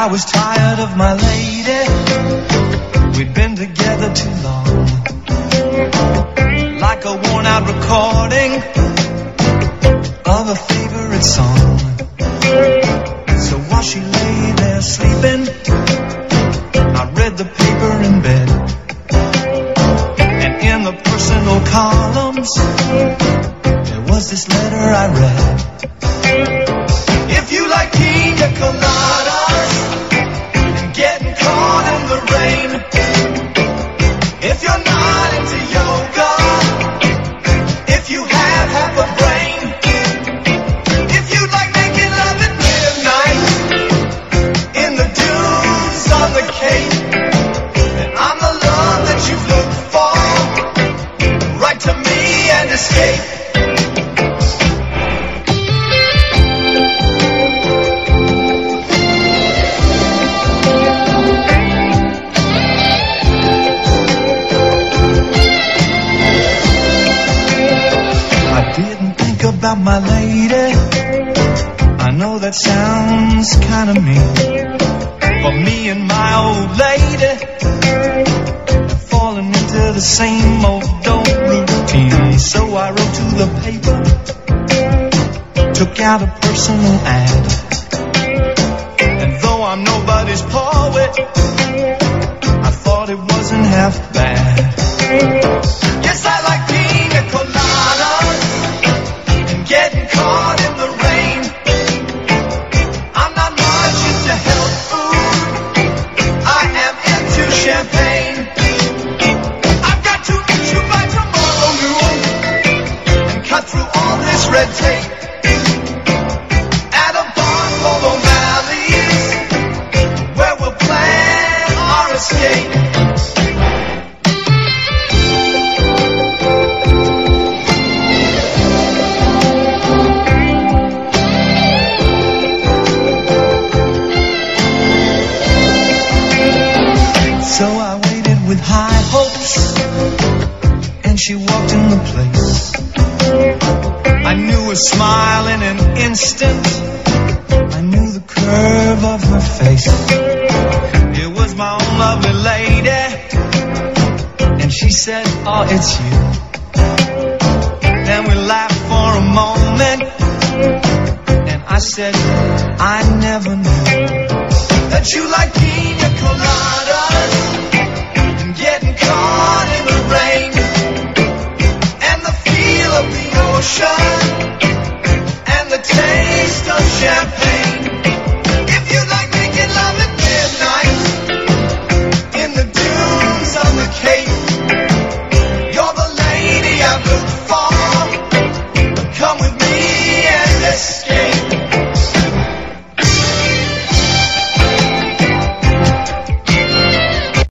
I was tired of my lady. We'd been together too long, like a worn-out recording of a favorite song. So while she lay there sleeping, I read the paper in bed, and in the personal columns there was this letter I read. If you like pina coladas and getting caught in the rain, if you're not into yoga, if you have half a brain, if you like making love at midnight in the dunes on the Cape, then I'm the love that you've looked for. Write to me and escape. About my lady, I know that sounds kind of mean, but me and my old lady have fallen into the same old routine. So I wrote to the paper, took out a personal ad, and though I'm nobody's poet, I thought it wasn't half bad. Yes, I like pina coladas, getting caught in the rain. I'm not much into health food, I am into champagne. I've got to meet you by tomorrow noon and cut through all this red tape at a bar called O'Malley's, where we'll plan our escape. With high hopes, and she walked in the place. I knew her smile in an instant, I knew the curve of her face. It was my own lovely lady, and she said, oh, it's you. Then we laughed for a moment, and I said, I never knew that you like pina coladas, getting caught in the rain, and the feel of the ocean